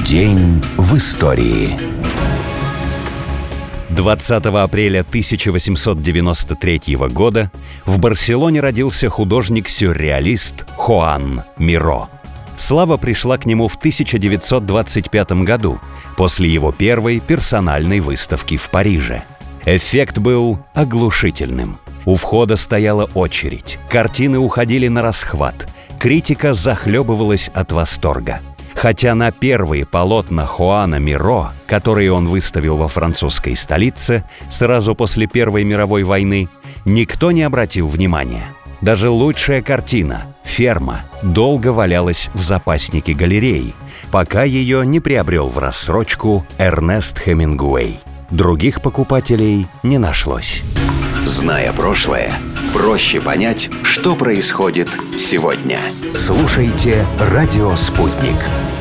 День в истории. 20 апреля 1893 года в Барселоне родился художник-сюрреалист Хуан Миро. Слава пришла к нему в 1925 году, после его первой персональной выставки в Париже. Эффект был оглушительным. У входа стояла очередь, картины уходили на расхват, критика захлебывалась от восторга. Хотя на первые полотна Хуана Миро, которые он выставил во французской столице сразу после Первой мировой войны, никто не обратил внимания. Даже лучшая картина «Ферма» долго валялась в запаснике галереи, пока ее не приобрел в рассрочку Эрнест Хемингуэй. Других покупателей не нашлось. Зная прошлое, проще понять, что происходит сегодня. Слушайте «Радио Спутник».